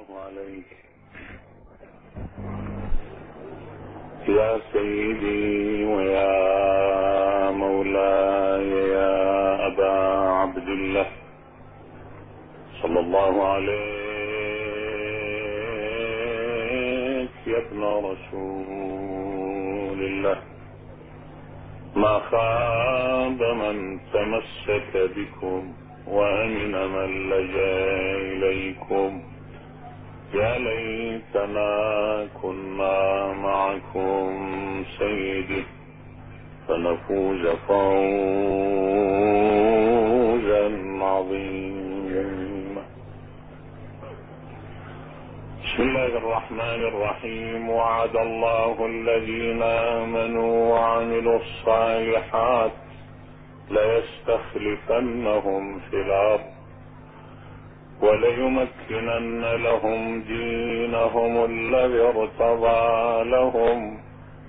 عليك يا سيدي ويا مولاي يا أبا عبد الله صلى الله عليك يا ابن رسول الله. ما خاب من تمسك بكم وأمن من لجأ إليكم. يا ليتنا كنا معكم سيدي فنفوز فوزا عظيما. بسم الله الرحمن الرحيم. وعد الله الذين آمنوا وعملوا الصالحات ليستخلفنهم في الأرض وليمكنن لهم دينهم الذي ارتضى لهم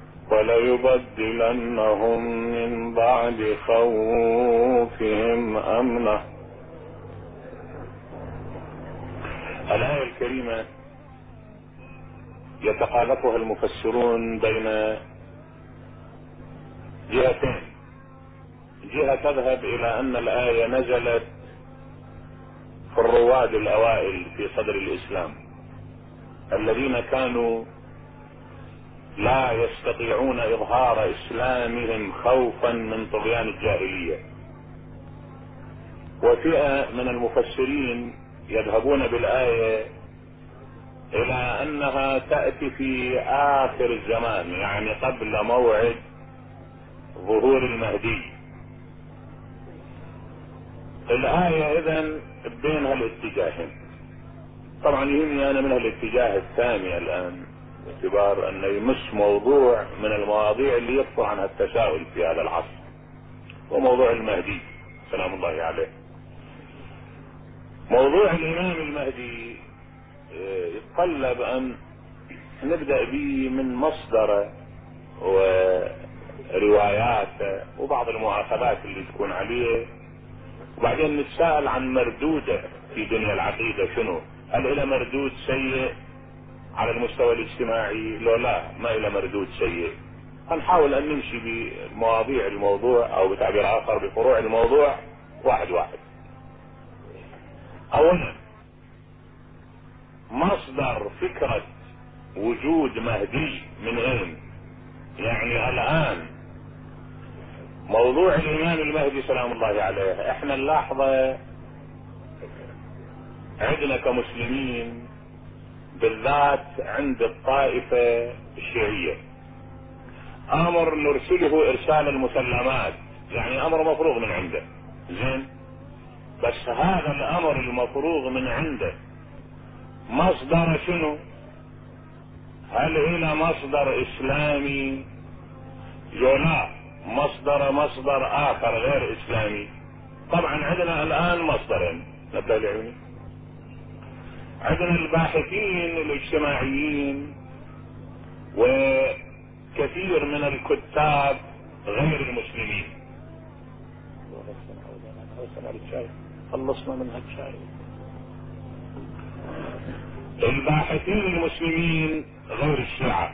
وليبدلنهم من بعد خوفهم أمنا. الآية الكريمة يتخالفها المفسرون بين جهتين. جهة تذهب إلى أن الآية نزلت في الرواد الأوائل في صدر الإسلام الذين كانوا لا يستطيعون إظهار إسلامهم خوفا من طغيان الجاهلية. وفئة من المفسرين يذهبون بالآية إلى أنها تأتي في آخر الزمان، يعني قبل موعد ظهور المهدي. الآية إذن بينها الاتجاهين. طبعا يهمني أنا منها الاتجاه الثاني الآن باعتبار أنه يمس موضوع من المواضيع اللي يكثر عنها التساؤل في هذا العصر، وموضوع المهدي سلام الله عليه. موضوع الإمام المهدي يتطلب أن نبدأ به من مصدره ورواياته وبعض المؤاخذات اللي تكون عليه، وبعدين نتساءل عن مردوده في دنيا العقيدة شنو. هل إلى مردود سيء على المستوى الاجتماعي؟ لو لا، ما إلى مردود سيء. هنحاول أن نمشي بمواضيع الموضوع أو بتعبير آخر بفروع الموضوع واحد واحد. أولا، مصدر فكرة وجود مهدي من أين؟ يعني الآن موضوع الإمام المهدي سلام الله عليه احنا نلاحظه عندنا كمسلمين بالذات عند الطائفة الشيعية امر نرسله ارسال المسلمات، يعني امر مفروغ من عنده. زين، بس هذا الامر المفروغ من عنده مصدر شنو؟ هل الى مصدر اسلامي؟ لا، مصدر اخر غير اسلامي. طبعا عندنا الان مصدرين نبدأ العلمي. عندنا الباحثين الاجتماعيين وكثير من الكتاب غير المسلمين. خلصنا من هالشاي. الباحثين المسلمين غير الشيعة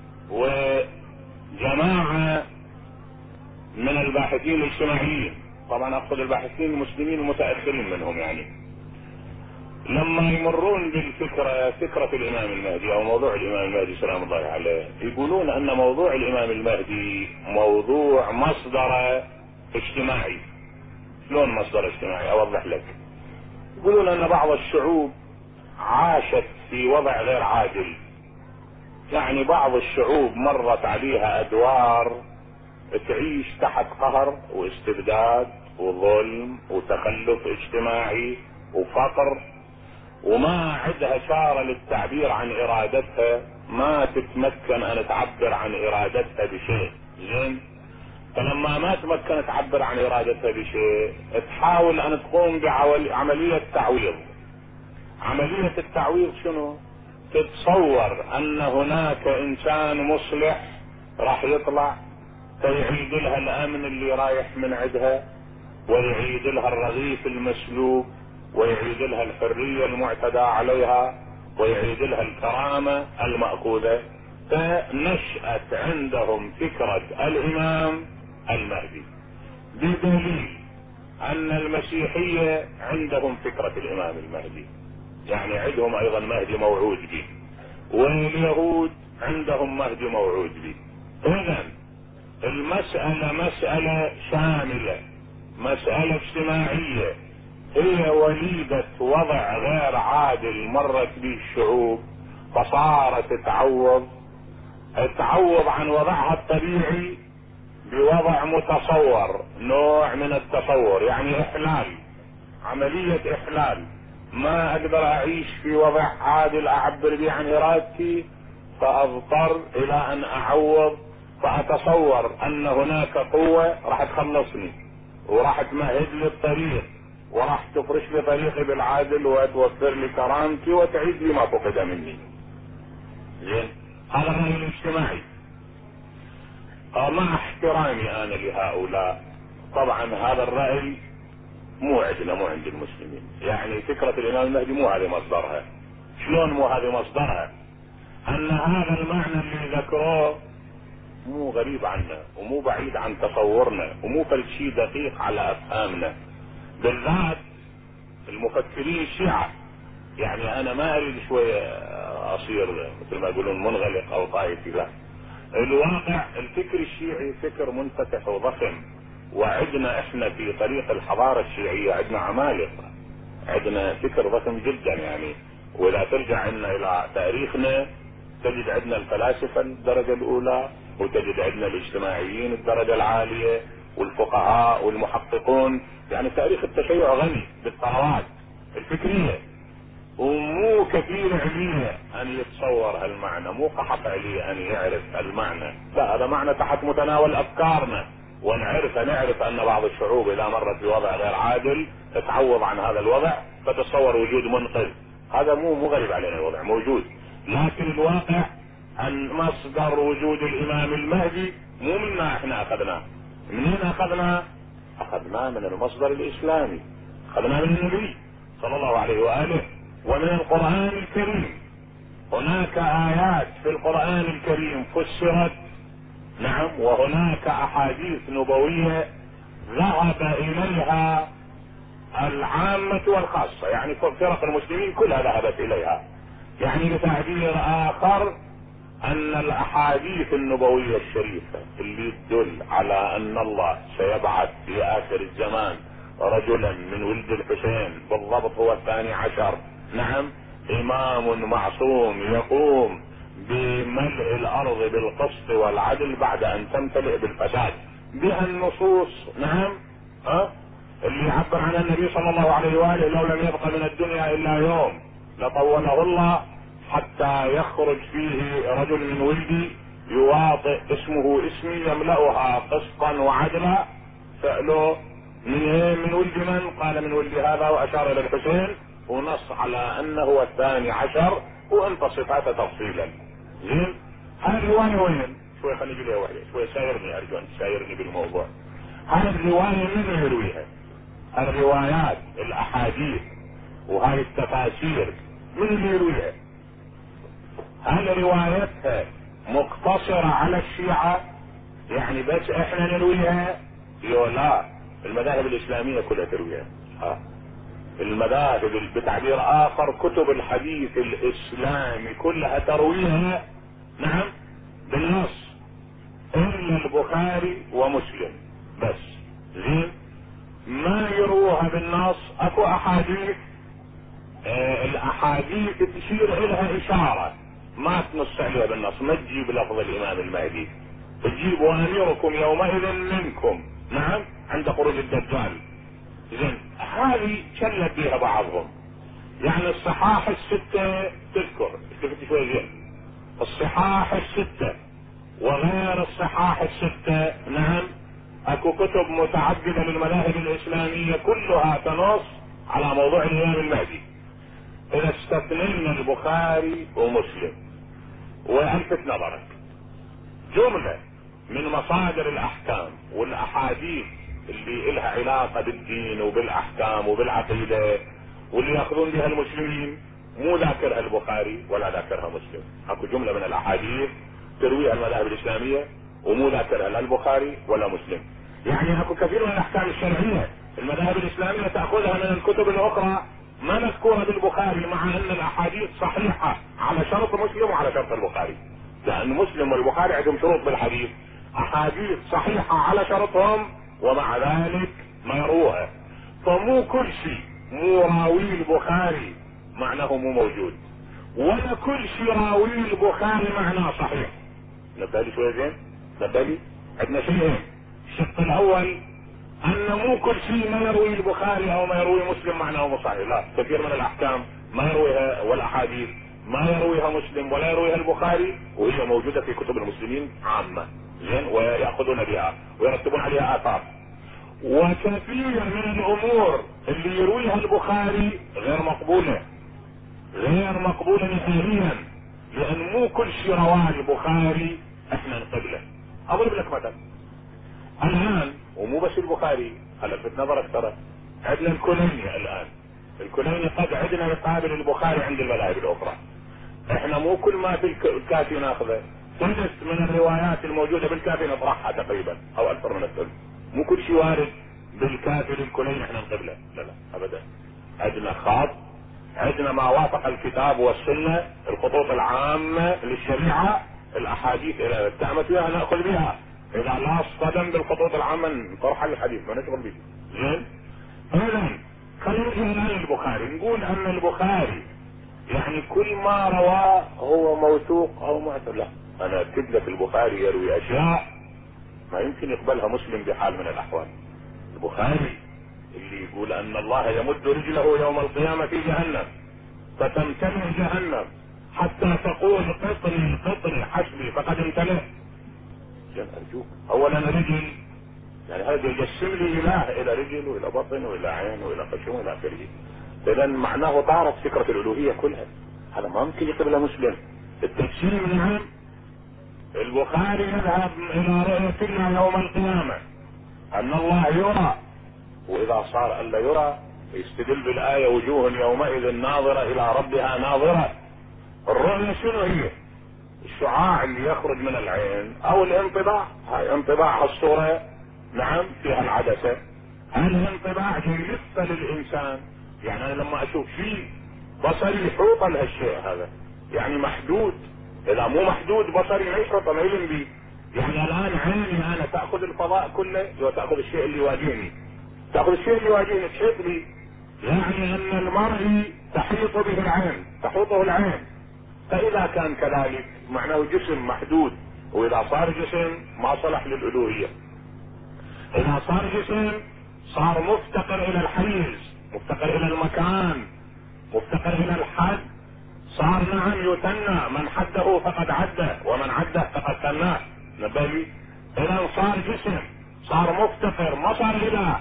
وجماعة من الباحثين الاجتماعيين، طبعا اقصد الباحثين المسلمين المتأخرين منهم، يعني لما يمرون بالفكرة، فكرة الامام المهدي او موضوع الامام المهدي سلام الله عليه، يقولون ان موضوع الامام المهدي موضوع مصدر اجتماعي. شلون مصدر اجتماعي؟ اوضح لك. يقولون ان بعض الشعوب عاشت في وضع غير عادل، يعني بعض الشعوب مرت عليها ادوار تعيش تحت قهر واستبداد وظلم وتخلف اجتماعي وفقر، وما عندها شارة للتعبير عن ارادتها، ما تتمكن ان تعبر عن ارادتها بشيء. زين، فلما ما تمكن تعبر عن ارادتها بشيء تحاول ان تقوم بعملية تعويض. عملية التعويض شنو؟ تتصور ان هناك انسان مصلح راح يطلع فيعيد لها الامن اللي رايح من عندها، ويعيد لها الرغيف المسلوب، ويعيد لها الحرية المعتدى عليها، ويعيد لها الكرامة المأخوذة. فنشأت عندهم فكرة الامام المهدي، بدليل ان المسيحية عندهم فكرة الامام المهدي، يعني عندهم ايضا مهدي موعود به، واليهود عندهم مهدي موعود به. اذا المسألة مسألة شاملة، مسألة اجتماعية، هي وليدة وضع غير عادل مرت به الشعوب، فصارت تعوض عن وضعها الطبيعي بوضع متصور، نوع من التصور، يعني احلال، عملية احلال. ما اقدر اعيش في وضع عادل اعبر به عن ارادتي، فاضطر الى ان اعوض، فاتصور ان هناك قوة راح تخلصني وراح تمهد لي الطريق وراح تفرش لي طريقي بالعدل وتوفر لي كرامتي وتعيد لي ما فقد مني. زين، هذا الرأي الاجتماعي. مع احترامي انا لهؤلاء، طبعا هذا الرأي مو عندنا، مو عند المسلمين. يعني فكرة الامام المهدي مو هذه مصدرها. شلون مو هذه مصدرها؟ ان هذا المعنى اللي ذكروه مو غريب عنا ومو بعيد عن تصورنا ومو فالشي دقيق على افهامنا، بالذات المفكرين الشيعة. يعني انا ما اريد شوية اصير مثل ما يقولون منغلق او طائفي، لا، الواقع الفكر الشيعي فكر منفتح وضخم، وعندنا احنا في طريق الحضارة الشيعية عندنا عمالقة، عندنا فكر ضخم جدا. يعني واذا ترجع عنا الى تاريخنا تجد عندنا الفلاسفة الدرجة الاولى، وتجد عندنا الاجتماعيين الدرجة العالية، والفقهاء والمحققون. يعني تاريخ التشيع غني بالثروات الفكرية، ومو كثير عليه ان يتصور هالمعنى، مو قحط عليه ان يعرف المعنى، لا، هذا معنى تحت متناول افكارنا، نعرف ان بعض الشعوب اذا مرت بوضع غير عادل تتعوض عن هذا الوضع فتصور وجود منقذ. هذا مو غريب علينا، الوضع موجود. لكن الواقع ان مصدر وجود الامام المهدي مو منا احنا اخذناه. منين اخذناه من المصدر الاسلامي، اخذناه من النبي صلى الله عليه واله ومن القرآن الكريم. هناك آيات في القرآن الكريم فسرت، نعم، وهناك أحاديث نبوية ذهب إليها العامة والخاصة، يعني فرق المسلمين كلها ذهبت إليها. يعني بتعبير آخر أن الأحاديث النبوية الشريفة اللي تدل على أن الله سيبعث في آخر الزمان رجلا من ولد الحسين، بالضبط هو 12، نعم، امام معصوم يقوم بملء الارض بالقسط والعدل بعد ان تمتلئ بالفساد، بها النصوص، نعم، اللي يعبر عن النبي صلى الله عليه واله لو لم يبق من الدنيا الا يوم لطوله الله حتى يخرج فيه رجل من ولدي يواطئ اسمه اسمي يملأها قسطا وعدلا. سألوا من ولد من؟ قال من ولد هذا، واشار الى الحسين، ونص على انه 12، وانت صفاته تفصيلا. زين، هذه الرواية وين؟ شوي خليني اجي لها وحده، شوي سايرني، ارجو ان تسايرني بالموضوع. هذه الرواية من يرويها؟ الروايات، الاحاديث وهذه التفاسير من اللي يرويها؟ هل روايتها مقتصرة على الشيعة؟ يعني بس احنا نرويها؟ لا، المذاهب الاسلامية كلها ترويها. المذاهب بتعبير اخر كتب الحديث الاسلامي كلها ترويها، نعم، بالنص، الا البخاري ومسلم بس. زين، ما يروها بالنص. اكو احاديث، الاحاديث تشير الها اشارة، ما تنص عليها بالنص، ما تجيب لفظ الامام المهدي، تجيب واميركم يومئذ منكم، نعم، عند خروج الدجال. زين، هذه شلت بها بعضهم. يعني الصحاح الستة تذكر، شفت شوي زين، الصحاح الستة وغير الصحاح الستة، نعم، اكو كتب متعددة للمذاهب الاسلامية كلها تنص على موضوع الامام المهدي، اذا استثنينا البخاري ومسلم. والفت نظرك، جملة من مصادر الاحكام والاحاديث اللي إلها علاقة بالدين وبالاحكام وبالعقيدة واللي ياخذون بها المسلمين، مو ذاكرها البخاري مسلم. اكو جملة من الاحاديث ترويها المذاهب الاسلامية ومو ذاكرها لا البخاري ولا مسلم. يعني اكو كثير من الاحكام الشرعية المذاهب الاسلامية تأخذها من الكتب الاخرى ما مذكورة بالبخاري، مع ان الاحاديث صحيحة على شرط مسلم وعلى شرط البخاري، لان مسلم والبخاري عندهم شروط بالحديث، احاديث صحيحة على شرطهم ومع ذلك ما يروها. فمو كل شيء مو راوي البخاري معناه مو موجود، ولا كل شيء راوي البخاري معناه صحيح. نبالي شوي زين، نبالي عندنا شيئين. الشق الاول ان مو كل شيء ما يروي البخاري او ما يروي مسلم معناه مو صحيح، لا، كثير من الاحكام ما يرويها والاحاديث ما يرويها مسلم ولا يرويها البخاري وهي موجودة في كتب المسلمين عامة، زين، ويأخذون بها ويرتبون عليها آثار. وكثير من الامور اللي يرويها البخاري غير مقبولة، غير مقبولة نهائيا، لان مو كل شيء رواه البخاري احنا نقبله. اضرب لك مثلا الان، ومو بس البخاري، هلا لفت نظرك ترى عندنا الكليني الان، الكليني قد عندنا يقابل البخاري عند المذاهب الاخرى. احنا مو كل ما في الكافي ناخذه، ثلث من الروايات الموجودة بالكافي نطرحها تقريبا او اكثر من الثلث. مو كل شيء وارد بالكافي للكليني احنا نقبله، لا لا ابدا. عندنا خاص، عندنا ما وافق الكتاب والسنة، الخطوط العامة للشريعة، الاحاديث الى التأمت بها نأخذ بها، اذا لا اصطدم بالخطوط العامة نطرح الحديث ما نشغل به. زين، اذا خلينا الان البخاري نقول ان البخاري يعني كل ما رواه هو موثوق او معتبر، لا، انا اكد لك البخاري يروي اشياء ما يمكن يقبلها مسلم بحال من الاحوال. البخاري اللي يقول ان الله يمد رجله يوم القيامة في جهنم فتمتلئ جهنم حتى تقول قطري قطري حسبي فقد امتلئ. ارجوك، اولا رجل يعني هذا يجسم لي اله الى رجل والى بطن والى عين والى خشم والى اخره، اذا معناه طارت فكرة الالوهية كلها، هذا ما ممكن يقبله مسلم. التجسيم نعم، البخاري يذهب الى رؤية الله يوم القيامة ان الله يرى، واذا صار الا يرى يستدل بالاية وجوه يومئذ ناظرة الى ربها ناظرة. الرؤية شنو هي؟ الشعاع اللي يخرج من العين او الانطباع، هاي انطباع الصورة نعم فيها العدسة، هل الانطباع يلف للانسان؟ يعني انا لما اشوف شيء بصري يحوط لهالشيء هذا، يعني محدود، اذا مو محدود بصري ما يحوط ما يلم بي. يعني الان عيني انا تأخذ الفضاء كله وتأخذ الشيء اللي يواجهني، تأخذ الشيء اللي يواجهني تحيط لي، يعني ان المرء تحيط به العين، تحوطه العين. فاذا كان كذلك معناه جسم محدود، واذا صار جسم ما صلح للالوهية. اذا صار جسم صار مفتقر الى الحيز، مفتقر الى المكان، مفتقر الى الحد، صار نعم يثنى، من حده فقد عده ومن عده فقد ثناه. نبالي، اذا صار جسم صار مفتقر ما صار اله.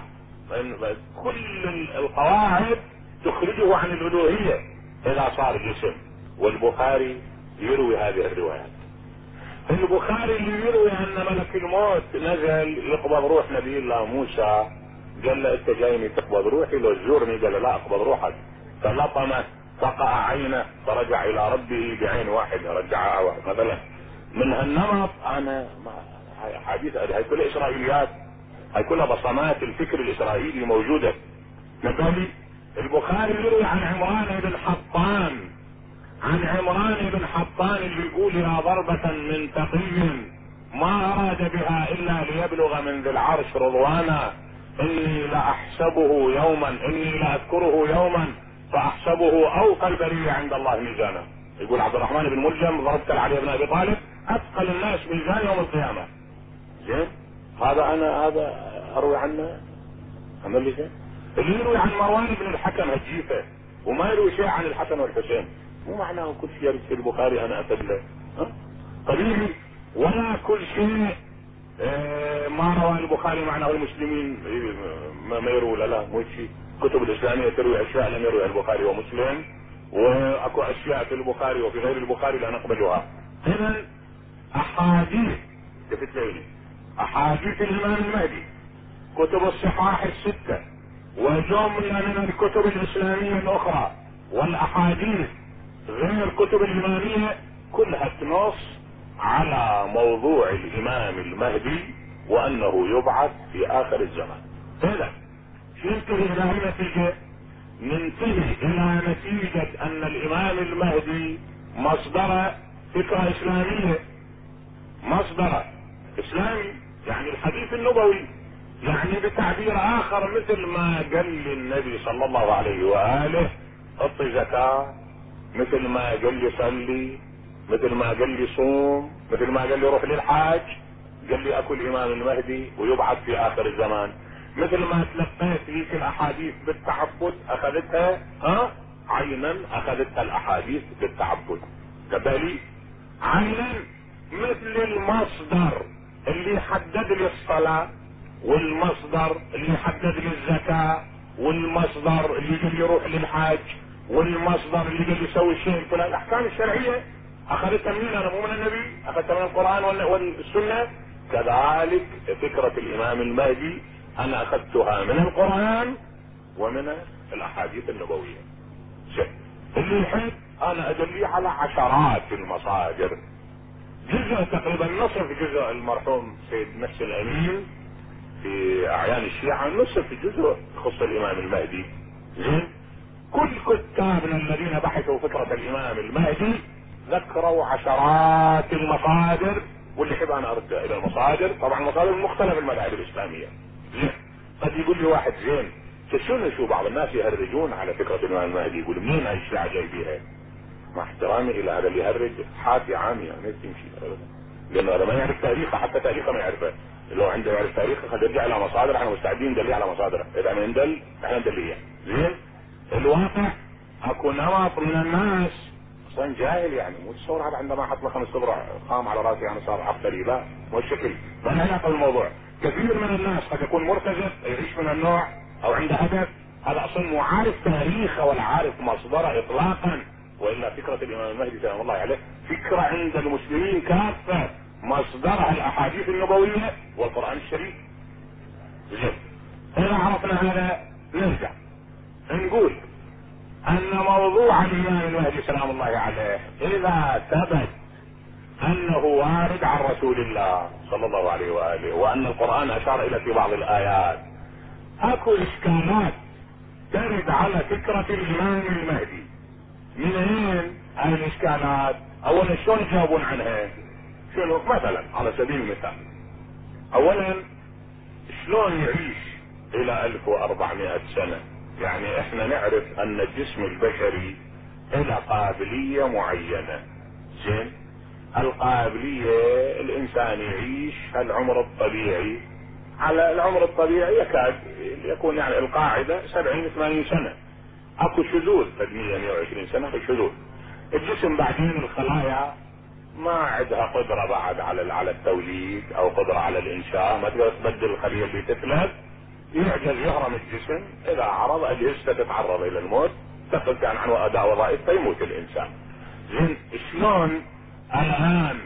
كل القواعد تخرجه عن الالوهية اذا صار جسم. والبخاري يروي هذه الروايات. البخاري اللي يروي ان ملك الموت نزل يقبض روح نبي الله موسى، قال له انت جايني تقبض روحي لو تزورني؟ قال له لا اقبض روحك، فلطمه فقع عينه فرجع الى ربه بعين واحده رجعها مثلا. من هالنمط انا هاي حديث، هاي كلها اسرائيليات، هاي كلها بصمات الفكر الاسرائيلي موجودة. نبالي، البخاري يروي عن عمران بن حطان، عن عمران بن حطان اللي يقول يا ضربة من تقي ما اراد بها الا ليبلغ من ذي العرش رضوانا، اني لاحسبه يوما، اني لاذكره يوما فاحسبه اوفى البرية عند الله ميزانا. يقول عبد الرحمن بن ملجم ضربت علي بن ابي طالب اثقل الناس ميزان يوم القيامة. زين، هذا اروي عنه عمل لي. اللي يروي عن مروان بن الحكم هجيفة وما يروي شيء عن الحسن والحسين، مو معناه كل شيء يرد في البخاري انا اتبله طبيعي، ولا كل شيء ما روى البخاري معناه المسلمين ما يروي. لا مو شيء، كتب الاسلامية تروي اشياء لم يروي البخاري ومسلم، واكو اشياء في البخاري وفي غير البخاري لا نقبلها. اذا احاديث شفت لي احاديث الامام المهدي، كتب الصحاح الستة وجملة من الكتب الاسلامية الاخرى والاحاديث غير كتب الامامية كلها تنص على موضوع الامام المهدي وانه يبعث في اخر الزمان. اذا ننتهي الى نتيجة، ننتهي الى نتيجة ان الامام المهدي مصدر فكرة اسلامية، مصدر اسلامي، يعني الحديث النبوي، يعني بتعبير اخر مثل ما قال لي النبي صلى الله عليه واله اعطي زكاة، مثل ما قال لي صلي، مثل ما قال لي صوم، مثل ما قال لي روح للحاج، قال لي اكو الامام المهدي ويبعث في اخر الزمان. مثل ما تلقيت ذيك الاحاديث بالتعبد اخذتها عينا، اخذتها الاحاديث بالتعبد كذلك عينا، مثل المصدر اللي حدد لي الصلاة، والمصدر اللي حدد لي الزكاة، والمصدر اللي قال لي روح للحاج، والمصدر اللي قال لي سوي الشيء الفلاني. الاحكام الشرعية اخذتها منين؟ انا مو من النبي، اخذتها من القرآن والسنة. كذلك فكرة الامام المهدي انا اخذتها من القرآن ومن الاحاديث النبوية. اللي يحب انا ادلي على عشرات المصادر، جزء تقريبا نصف جزء المرحوم سيد نفس الامين في اعيان الشيعة، نصف جزء يخص الامام المهدي. زين، كل كتابنا الذين بحثوا فكرة الامام المهدي ذكروا عشرات المصادر، واللي يحب انا ارجع الى المصادر، طبعا المصادر المختلفة المذاهب الاسلامية. زين، قد يقول لي واحد زين شو بعض الناس يهرجون على فكرة الامام المهدي، يقول منين هاي الشيعة جايبيها؟ مع احترامي الى هذا اللي يهرج حافي عامي، يعني تمشي ابدا، لانه هذا ما يعرف تاريخه، حتى تاريخه ما يعرفه. لو عنده يعرف تاريخه خليه يرجع الى مصادر، احنا مستعدين ندلي على مصادره، اذا ما ندل احنا ندليه. زين، الواقع اكو نمط من الناس اصلا جاهل، يعني مو تصور هذا عندما حط له 5 صبرة خام على راسي يعني صار عبقري، لا مو الشكل، ما له علاقه بالموضوع. كثير من الناس قد يكون مرتزق يعيش من النوع او عنده هدف، هذا اصلا مو عارف تاريخه ولا عارف مصدره اطلاقا. والا فكرة الامام المهدي سلام الله عليه فكرة عند المسلمين كافة، مصدرها الاحاديث النبوية والقرآن الشريف. زين، اذا عرفنا هذا نرجع نقول ان موضوع الامام المهدي سلام الله عليه اذا ثبت انه وارد عن رسول الله صلى الله عليه واله، وان القرآن اشار الى في بعض الايات، اكو اشكالات ترد على فكرة الامام المهدي. منين هاي الاشكالات؟ اولا شلون يجاوبون عنها؟ شنو مثلا على سبيل المثال، اولا شلون يعيش الى 1400 سنة؟ يعني احنا نعرف ان الجسم البشري له قابلية معينة. زين، القابلية الانسان يعيش العمر الطبيعي، على العمر الطبيعي يكاد يكون يعني القاعدة 70-80 سنة. اكو شذوذ قد 120 سنة في شذوذ. الجسم بعدين الخلايا ما عندها قدرة بعد على التوليد او قدرة على الانشاء، ما تقدر تبدل الخلية اللي تتلف، يعجز يهرم الجسم، اذا عرض اجهزته تتعرض الى الموت، تقل كان عن اداء وظائف فيموت الانسان. زين، شلون الان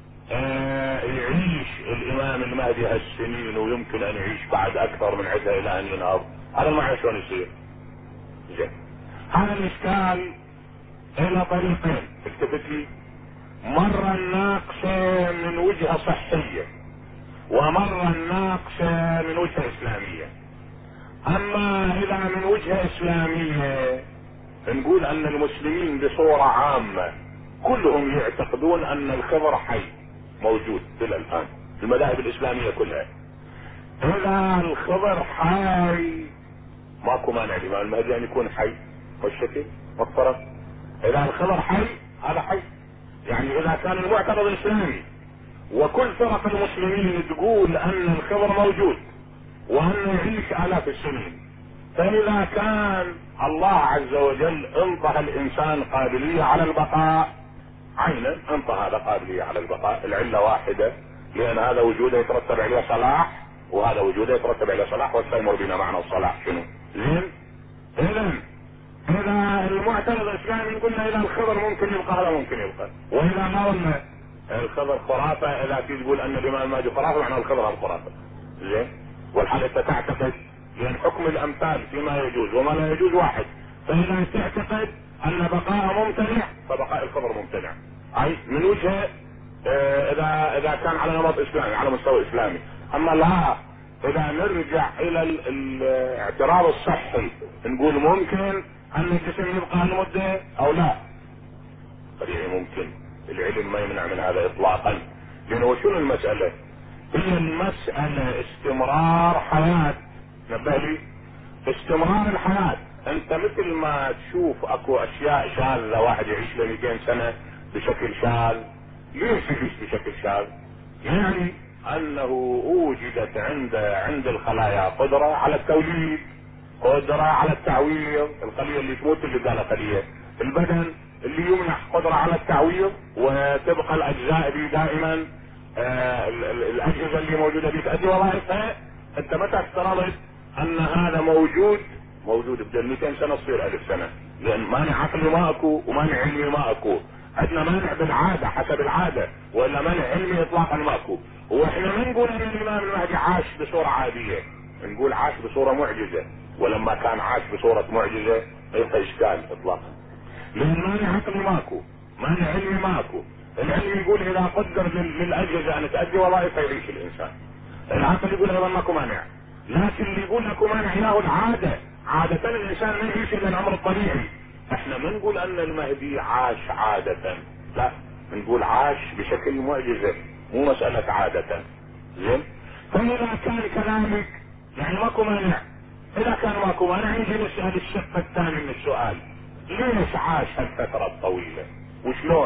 يعيش الامام المهدي هالسنين ويمكن ان يعيش بعد اكثر من عدة الى ان ينهض؟ هذا ما شلون يصير. زين، هذا الاشكال الى طريقين، التفت لي، مرة ناقشة من وجهة صحية، ومرة ناقشة من وجهة اسلامية. اما اذا من وجهة اسلامية نقول ان المسلمين بصورة عامة كلهم يعتقدون ان الخضر حي موجود الى الان، المذاهب الاسلامية كلها. اذا الخضر حي ماكو مانع الامام المهدي ان يكون حي، والشكل والطرف. اذا الخضر حي هذا حي، يعني اذا كان المعتقد الاسلامي وكل فرق المسلمين تقول ان الخضر موجود وانه يعيش الاف السنين، فاذا كان الله عز وجل انطى الانسان قابلية على البقاء، عينا انطى هذا قابلية على البقاء، العلة واحدة، لان هذا وجوده يترتب عليه صلاح وهذا وجوده يترتب عليه صلاح، وسيمر بنا معنى الصلاح شنو. زين، اذا المعتقد الاسلامي قلنا اذا الخضر ممكن يبقى هذا ممكن يبقى، واذا ما قلنا الخضر خرافة، اذا تقول ان الامام المهدي خرافة معنى الخضر هم خرافة. زين، والحال انت تعتقد، لان حكم الامثال فيما يجوز وما لا يجوز واحد، فاذا تعتقد ان بقاء ممتنع فبقاء الخضر ممتنع، اي من وجهه اذا كان على نمط اسلامي على مستوى اسلامي. اما لا، اذا نرجع الى الاعتراض الصحي نقول ممكن ان الجسم يبقى لمده او لا، طبيعي ممكن، العلم ما يمنع من هذا اطلاقا. لانه شنو المسألة؟ هي المسألة استمرار حياة، نبه لي، استمرار الحياة. انت مثل ما تشوف اكو اشياء شاذة، واحد يعيش له 200 سنة بشكل شاذ. ليش يعيش بشكل شاذ؟ يعني انه وجدت عند الخلايا قدرة على التوليد، قدرة على التعويض. الخلية اللي تموت اللي قالها خلية البدن اللي يمنح قدرة على التعويض، وتبقى الاجزاء دي دائما الاجهزة اللي موجودة دي تأدي وظائفها. انت متى افترضت ان هذا موجود بدل 200 سنة تصير 1000 سنة، لان مانع عقلي ما اكو ومانع علمي ما اكو. عندنا مانع بالعادة حسب العادة، ولا مانع علمي اطلاقا ما اكو. واحنا ما نقول ان الامام المهدي عاش بصورة عادية، نقول عاش بصورة معجزة. ولما كان عاش بصورة معجزة ما في اشكال اطلاقا، لان مانع عقلي ماكو، مانع علمي ماكو. العلم يقول اذا قدر للاجهزة ان تؤدي وظائف يعيش الانسان. العقل يقول هذا ماكو مانع. لكن اللي يقول لكم مانع له العادة. عادة الانسان ما يعيش الا العمر الطبيعي. احنا ما نقول ان المهدي عاش عادة، لا، نقول عاش بشكل معجزة، مو مسألة عادة. زين؟ فاذا كان كذلك يعني ماكو مانع. اذا كان ماكو مانع يجي نسأل الشق الثاني من السؤال، ليش عاش هالفترة الطويلة؟ وشلون؟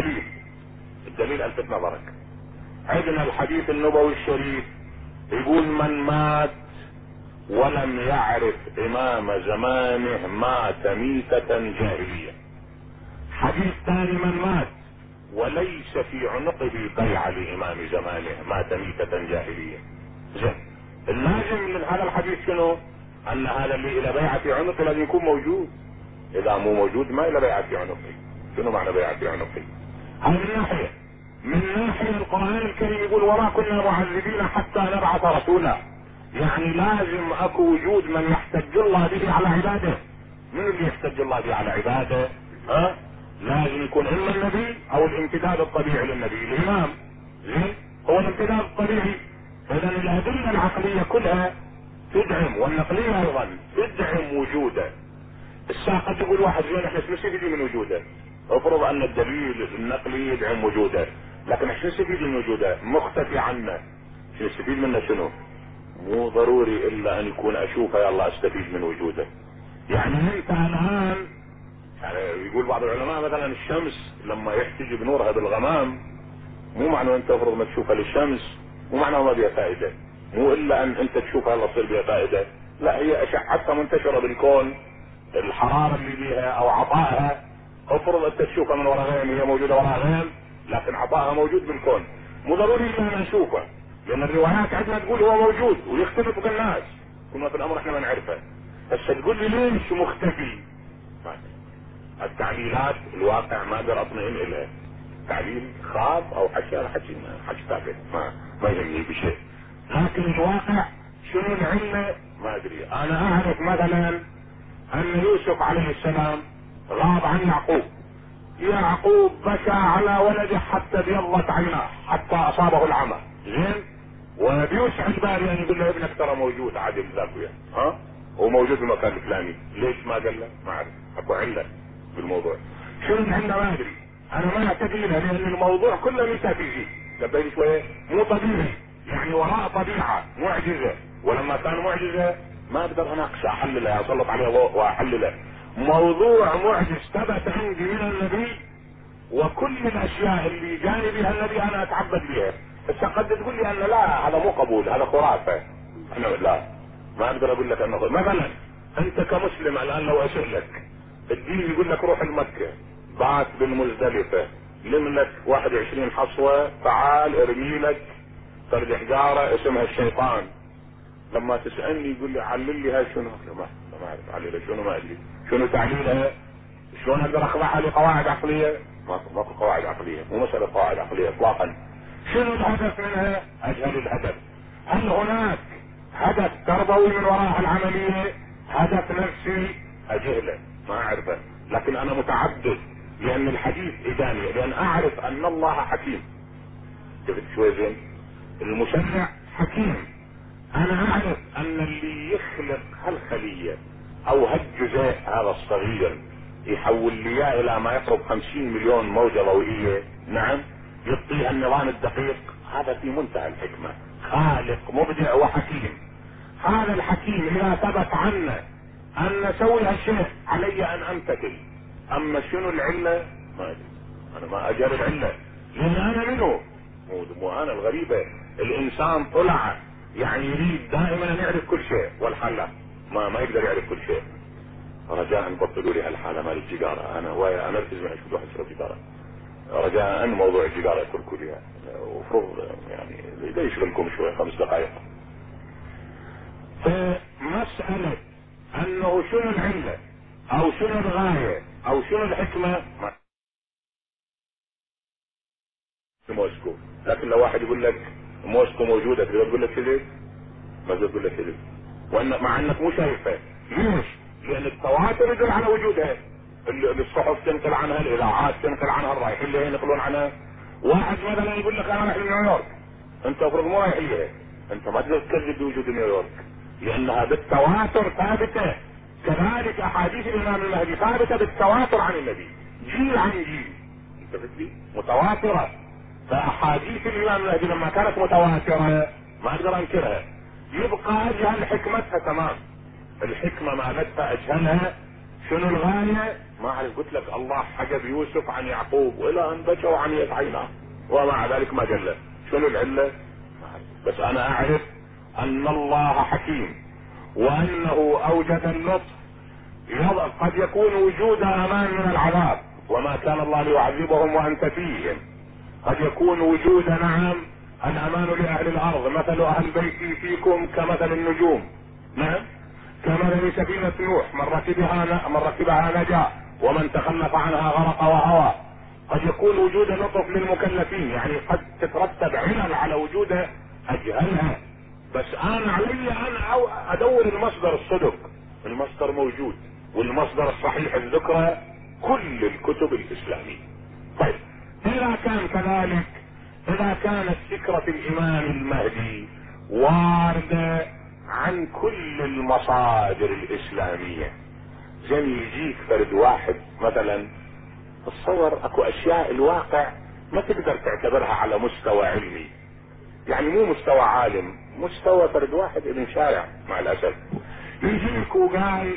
الدليل الفت نظرك. عندنا الحديث النبوي الشريف يقول من مات ولم يعرف امام زمانه مات ميتة جاهلية. حديث ثاني من مات وليس في عنقه بيعة لامام زمانه مات ميتة جاهلية. زين، اللازم من هذا الحديث شنو؟ ان هذا اللي الى بيعة في عنقه لازم يكون موجود. اذا مو موجود ما الى بيعة في عنقه. شنو معنى بيعة في عنقه؟ هذه من ناحية. من ناحية القرآن الكريم يقول وما كنا معذبين حتى نبعث رسولا. يعني لازم اكو وجود من يحتج الله به على عباده. من اللي يحتج الله به على عباده؟ لازم يكون اما النبي او الامتداد الطبيعي للنبي الامام. زين؟ هو الامتداد الطبيعي. اذا الادله العقليه كلها تدعم، والنقليه ايضا تدعم وجوده. الساقة تقول واحد زين احنا شو نستفيد من وجوده؟ افرض ان الدليل النقلي يدعم وجوده، لكن شو نستفيد من وجوده؟ مختفي عنا. شو نستفيد منه شنو؟ مو ضروري الا ان يكون اشوفه يلا استفيد من وجوده. يعني انت الان يعني يقول بعض العلماء مثلا الشمس لما يحتجي بنورها بالغمام، مو معنى انت افرض ما تشوفها للشمس مو معنى ما بها فائدة، مو الا ان انت تشوفها يلا تصير بها فائدة. لا، هي اشعتها منتشرة بالكون، الحرارة اللي بيها او عطائها افرض انت تشوفها من وراء غيم، هي موجودة وراء غيم لكن عطائها موجود بالكون. مو ضروري ان نشوفه، لان الروايات عندنا تقول هو موجود ويختلف بالناس، كنا في الامر احنا ما نعرفه. بس تقول لي ليش مختفي؟ التعليلات الواقع ما اقدر اطمئن اليه. تعليل خاص او حكي تافه ما يهمني بشيء. لكن الواقع شنو العلة ما ادري. انا اعرف مثلا ان يوسف عليه السلام غاب عن يعقوب بكى على ولده حتى ابيضت عيناه حتى اصابه العمى. زين؟ وبيوسع الباري ان يقول له ابنك ترى موجود عادل ذاك وياه، هو موجود بالمكان الفلاني. ليش ما قال له؟ ما اعرف، اكو عله بالموضوع. شنو العله ما ادري، انا ما اعتقد لها، لان الموضوع كله ميتافيزيك. نبهني شويه، مو طبيعي، يعني وراء طبيعه معجزه. ولما كان معجزه ما اقدر اناقش احللها، اسلط عليها ضوء واحللها. موضوع معجز ثبت عندي من النبي، وكل الاشياء اللي جاني بها النبي انا اتعبد بها. بس قد تقول لي ان لا هذا مو قبول، هذا خرافه. انا لا، ما اقدر اقول لك انه مثلا انت كمسلم الان لو اسالك الدين يقول لك روح المكة، بعت بالمزدلفة، لم لك 21 حصوة، تعال ارمي لك فرد حجارة اسمها الشيطان. لما تسألني يقول لي علل لي هاي شنو؟ ما اعرف عللها شنو، ما ادري شنو تعليلها، شلون اقدر اخضعها لقواعد عقلية؟ ماكو قواعد عقلية، مو مسألة قواعد عقلية اطلاقا. شنو الهدف منها؟ اجهل الهدف. هل هناك هدف تربوي من وراء العملية؟ هدف نفسي؟ اجهله ما اعرفه، لكن انا متعبد لان الحديث اجاني، لان اعرف ان الله حكيم. شفت شوي زين؟ المشرع حكيم. انا اعرف ان اللي يخلق هالخلية او هالجزيء هذا الصغير يحول لي اياه الى ما يقرب 50 مليون موجة ضوئية، نعم، يعطيها النظام الدقيق، هذا في منتهى الحكمة. خالق مبدع وحكيم. هذا الحكيم اذا ثبت عنا ان نسوي هالشيء علي ان امتثل. اما شنو العلة ما ادري، انا ما اجر العلة، لان انا منه، مو انا الغريبة. الانسان طلع يعني يريد دائما ان يعرف كل شيء، والحل ما يقدر يعرف كل شيء. رجاء بطلوا لي هالحالة مال الجدارة، انا انرفز من اشوف واحد يشرب جدارة. رجاء موضوع الجدارة اتركوا لي، وفرض يعني لا يشغلكم شوي 5 دقائق. فمسألة انه شنو العلة او شنو الغاية او شنو الحكمة موسكو، لكن لو واحد يقول لك موسكو موجودة تقول لك كذب، ما تقول لك كذب، وان مع انك مو شايفها. ليش؟ لان التواتر يدل على وجودها، الصحف تنقل عنها، الاذاعات تنقل عنها، الرايحين اللي ينقلون عنها. واحد مثلا يقول لك انا رايح لنيويورك، انت افرض مو رايح ليها، انت ما تقدر تكذب بوجود نيويورك، لانها بالتواتر ثابته. كذلك احاديث الامام المهدي ثابته بالتواتر عن النبي، جيل عن جيل، انت فهمتني؟ متواتره. فاحاديث الامام المهدي لما كانت متواتره ما اقدر انكرها. يبقى اجهل حكمتها تمام، الحكمه مالتها اجهلها. شنو الغايه؟ ما اعرف. قلت لك الله حجب يوسف عن يعقوب والى ان بكوا عن عيناه ومع ذلك ما جله. شنو العله؟ ما اعرف. بس انا اعرف ان الله حكيم، وانه اوجد اللطف. قد يكون وجود امان من العذاب، وما كان الله ليعذبهم وانت فيهم. قد يكون وجود نعم الامان لاهل الارض، مثل اهل بيتي فيكم كمثل النجوم، نعم، كمثل سفينة نوح، من ركبها نجا ومن تخلف عنها غرق وهوى. قد يكون وجود لطف للمكلفين، يعني قد تترتب علل على وجود اجهلها. بس انا علي ان ادور المصدر الصدق. المصدر موجود، والمصدر الصحيح الذكرى كل الكتب الاسلامية. طيب اذا كان كذلك، اذا كانت فكرة الامام المهدي واردة عن كل المصادر الاسلامية، زي يجيك فرد واحد مثلا، تصور اكو اشياء الواقع ما تقدر تعتبرها على مستوى علمي، يعني مو مستوى عالم، مستوى فرد واحد ابن شارع مع الاسف. يجيك وقال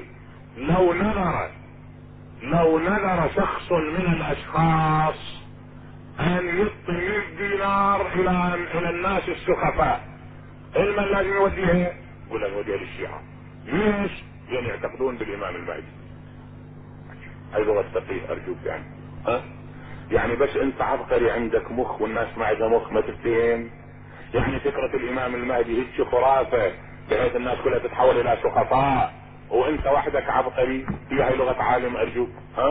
لو نذر شخص من الاشخاص ان يعطي 100 دينار الى الناس السخفاء، علما لازم يوديها، ولا نوديها للشيعة. ليش؟ لان يعتقدون بالامام المهدي. هاي لغة فقيه ارجوك يعني. يعني بس انت عبقري عندك مخ والناس ما عندها مخ ما تتهم. يعني فكرة الامام المهدي هيك خرافة بحيث الناس كلها تتحول الى سخفاء، وانت وحدك عبقري. هي هاي لغة عالم ارجوك.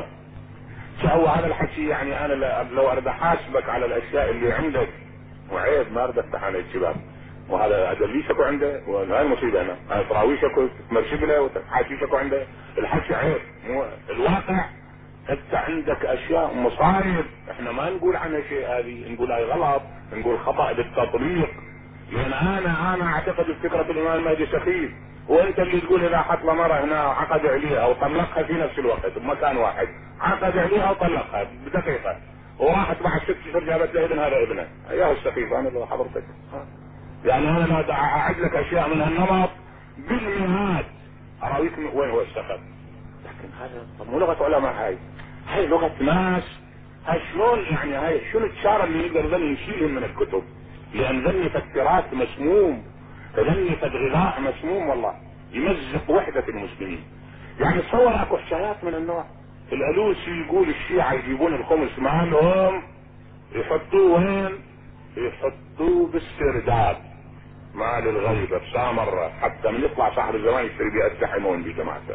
شو هذا الحكي؟ يعني انا لو اريد احاسبك على الاشياء اللي عندك، وعيب ما اريد افتح على الشباب، وهذا ادليشكو عنده، وهاي المصيبة انا هاي تراويشكو تمرشب له وتحاشيشكو عنده. الحكي عيب، مو الواقع. انت عندك اشياء مصايب احنا ما نقول عنها شيء، هذه نقول هاي غلط، نقول خطأ بالتطبيق. لان انا اعتقد بفكرة الامام المهدي سخيف، وانت اللي تقول اذا حط له مرة هنا عقد عليها وطلقها في نفس الوقت بمكان واحد، عقد عليها وطلقها بدقيقة، وراحت بعد 6 اشهر جابت له ابن، هذا ابنه. اياه السخيف انا اللي حضرتك. يعني انا لا اعد لك اشياء من هالنمط بالمئات اراويك وين هو السخف. لكن هذا مو لغة علماء، هاي لغة ناس. هاي شلون يعني؟ هاي شنو الشارع اللي يقدر ذني يشيلهم من الكتب؟ لان ذني تفكيرات مسموم، ذني غذاء مسموم والله يمزق وحدة المسلمين. يعني تصور اكو حكايات من النوع. الالوسي يقول الشيعة يجيبون الخمس مالهم يحطوه وين؟ يحطوه بالسرداب مال الغيبة بسامرة، حتى من يطلع صاحب الزمان يشتري بيه التحمون بجماعته.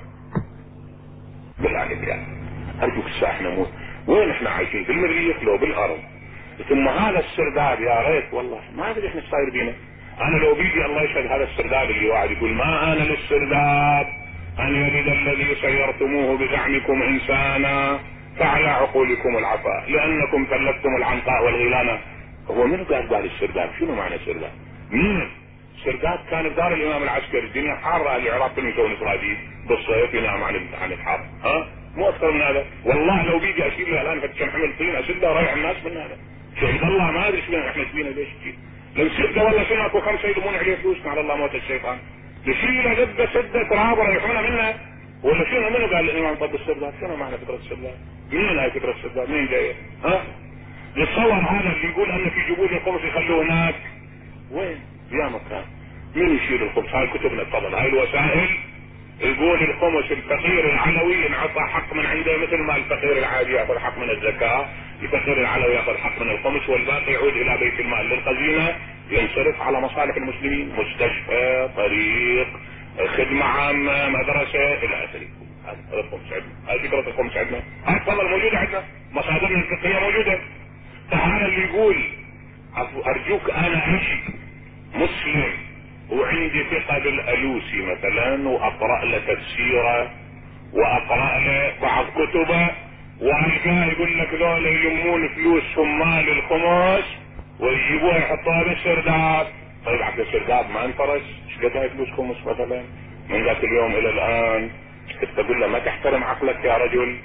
بالله عليك يعني ارجوك احنا مو وين احنا عايشين؟ في المريخ لو بالارض؟ ثم هذا السرداب يا ريت والله ما ادري احنا صاير بينا. انا لو بيجي الله يشهد هذا السرداب اللي واحد يقول ما انا للسرداب ان يلد الذي سيرتموه بزعمكم انسانا فعلى عقولكم العفاء لانكم ثلثتم العنقاء والغيلانة. هو من قال السرداب؟ شنو معنى السرداب؟ مين؟ السرداب كان بدار الامام العسكري، الدنيا حارة، العراق كانوا يسوون اسرائيل بالصيف ينام عن الحر، مو اكثر من هذا. والله لو بيجي اشيل له الان كم حمل طين اسده رايح الناس من هذا. شهد الله ما ادري ايش احنا سوينا ليش كذي. لو سده والله شنو اكو 5 يلمون عليه فلوس على الله موت الشيطان. يشيله جده سده تراب يريحونه منها ولا شنو؟ منو قال الامام طب السرداب؟ شنو معنى فكرة السرداب؟ مين هاي فكرة السرداب؟ مين جايه؟ يتصور هذا اللي يقول ان في جبول الخمس يخلوه هناك؟ وين؟ يا مكان مين يشيل الخمس؟ هاي كتبنا الفضل، هاي الوسائل. يقول الخمس الفقير العلوي انعطى حق من عنده مثل ما الفقير العادي ياخذ حق من الزكاة، الفقير العلوي ياخذ حق من الخمس والباقي يعود الى بيت المال للخزينة ينصرف على مصالح المسلمين، مستشفى، طريق، خدمة عامة، مدرسة الى اخره. هذا الخمس عندنا، هاي فكرة الخمس عندنا، هاي الفضل موجودة عندنا، مصادرنا الفقهية موجودة. فهذا اللي يقول ارجوك انا مسلم وعندي ثقة بالالوسي مثلا واقرأ له تفسيره واقرأ له بعض كتبه والقاه يقول لك ذولا يلمون فلوسهم مال الخمس ويجيبوها يحطوها بالسرداب. طيب عبد السرداب ما انفرش؟ ايش قد هاي فلوس خمس مثلا من ذاك اليوم الى الان؟ تقول له ما تحترم عقلك يا رجل؟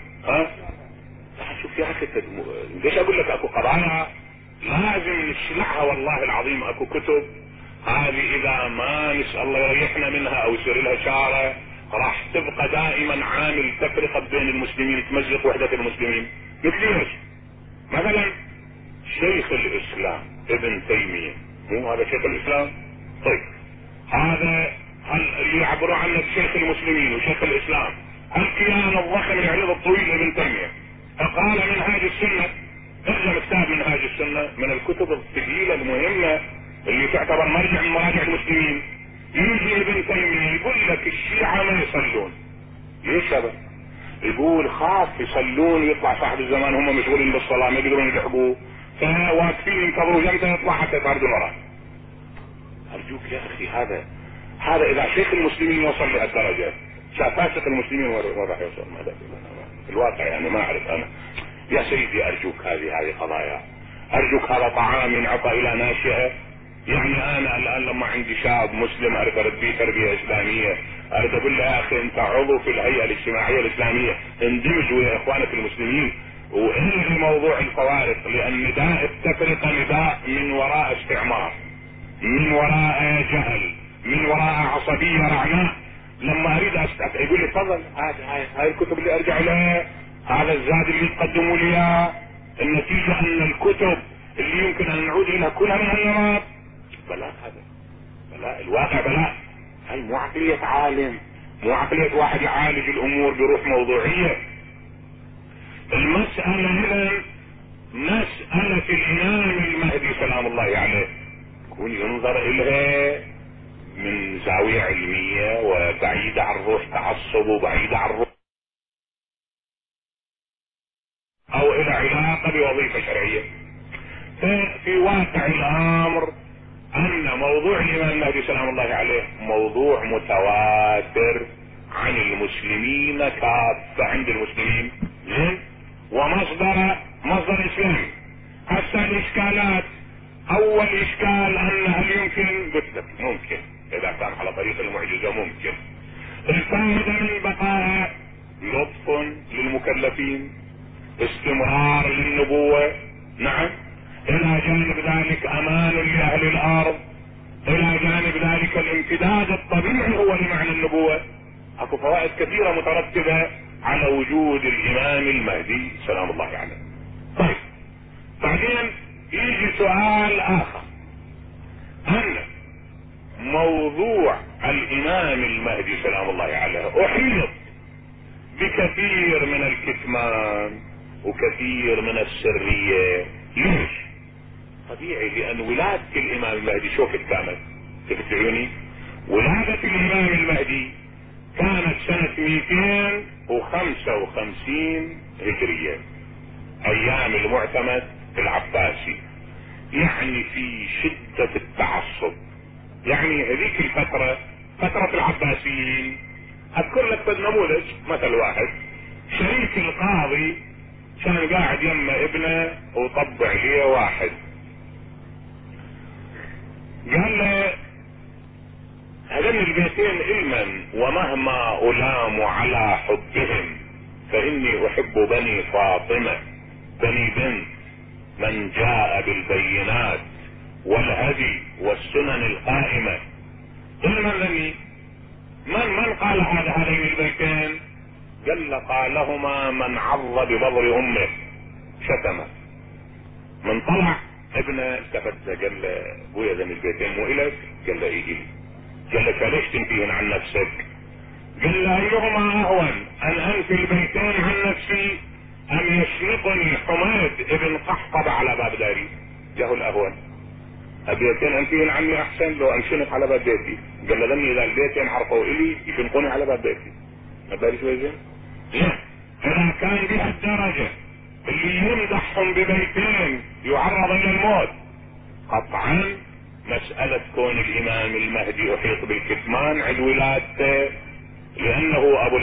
شوف يا اخي ليش اقول لك اكو قضايا لازم نشلعها والله العظيم. اكو كتب هذه اذا ما نسأل الله يريحنا منها او يصير لها شارة راح تبقى دائما عامل تفرقة بين المسلمين، تمزق وحدة المسلمين. مثل ايش؟ مثلا شيخ الاسلام ابن تيمية، مو هذا شيخ الاسلام؟ طيب هذا هل يعبروا عنه شيخ المسلمين وشيخ الاسلام؟ الكيان الضخم العريض الطويل ابن تيمية فقال منهاج السنة، ارجع كتاب منهاج السنة من الكتب الثقيلة المهمة اللي تعتبر مرجع من مراجع المسلمين. يجي ابن تيمية يقول لك الشيعة ما يصلون. ليش هذا؟ يقول خاف يصلون ويطلع صاحب الزمان هم مشغولين بالصلاة ما يقدرون يلحقوه فواقفين ينتظروا جمتى يطلع حتى يطاردون وراه. ارجوك يا اخي هذا اذا شيخ المسلمين وصل لهالدرجة فاسق المسلمين وين راح يوصل؟ ماذا في الواقع يعني ما اعرف انا. يا سيدي ارجوك هذه قضايا، ارجوك هذا طعام ينعطى الى ناشئة. يعني انا الان لما عندي شاب مسلم اريد اربيه تربية اسلامية اريد اقول له يا اخي انت عضو في الهيئة الاجتماعية الاسلامية اندمج ويا اخوانك المسلمين والغي موضوع الفوارق، لان نداء التفرقة نداء من وراء استعمار، من وراء جهل، من وراء عصبية رعناء. لما اريد يقول لي تفضل هاي الكتب اللي ارجع لها، هذا الزاد اللي تقدموا لي، النتيجة ان الكتب اللي يمكن ان نعود اليها كلها مهنمات. بلاء هذا، بلاء الواقع بلاء. هاي مو عقلية عالم، مو عقلية واحد يعالج الامور بروح موضوعية. المسألة هنا مسألة الامام المهدي سلام الله عليه يكون ينظر اليها من زاوية علمية وبعيدة عن روح تعصب وبعيدة عن روح او الى علاقة بوظيفة شرعية. في واقع الامر ان موضوع الامام المهدي سلام الله عليه موضوع متواتر عن المسلمين كافة، عند المسلمين ومصدر اسلامي. هسه الاشكالات، اول اشكال ان هل يمكن؟ قلت لك ممكن اذا كان على طريق المعجزة ممكن. الفائدة من بقائها لطف للمكلفين، استمرار للنبوة، نعم، الى جانب ذلك امان لاهل الارض، الى جانب ذلك الامتداد الطبيعي هو لمعنى النبوة. اكو فوائد كثيرة مترتبة على وجود الامام المهدي سلام الله عليه. طيب بعدين يجي سؤال اخر، ان موضوع الامام المهدي سلام الله عليه احيط بكثير من الكتمان وكثير من السرية. ليش؟ طبيعي لان ولادة الامام المهدي شو كانت؟ تفتعوني ولادة الامام المهدي كانت سنة 255 هجرية ايام المعتمد العباسي، يعني في شدة التعصب. يعني هذيك الفترة فترة العباسيين. اذكر لك نموذج، مثل واحد شريك القاضي كان قاعد يما ابنه وطبع لي واحد، قال له هذين البيتين علما ومهما ألام على حبهم فإني أحب بني فاطمة بني بنت من جاء بالبينات والهدي والسنن القائمة. علما مني من قال هذين البيتين؟ قال قالهما من عض ببضر امه شتمه. من طلع ابنه التفت قال له ابويا ذا البيتين مو الك؟ قال له ايه. قال له فليش تنفيهن عن نفسك؟ قال له ايهما اهون ان انفي البيتين عن نفسي ام يشنقني حميد ابن قحطب على باب داري؟ جاءه الاهون، البيتين انفيهن عني احسن لو انشنق على باب بيتي. قال له لاني اذا البيتين عرفوا الي يشنقوني على باب بيتي. ما بالي شوي زين؟ اذا كان بهالدرجة اللي يمدحهم ببيتين يعرض الى الموت، قطعا مسألة كون الامام المهدي احيط بالكتمان عند ولادته، لانه ابو